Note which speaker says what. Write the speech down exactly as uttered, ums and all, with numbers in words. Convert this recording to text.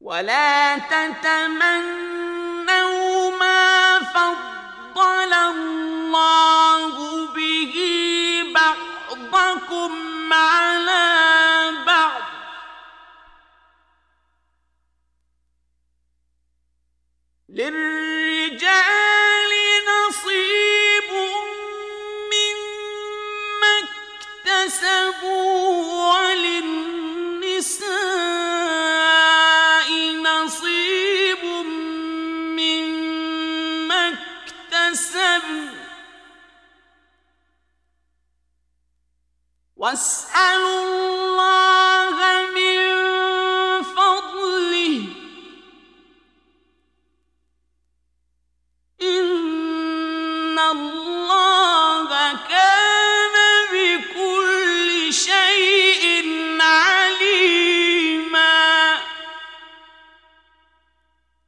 Speaker 1: ولا تتمنوا ما فضل الله به بعضكم على بعض للرجال نصيب مما اكتسبوا وللنساء نصيب مما اكتسبن واسألوا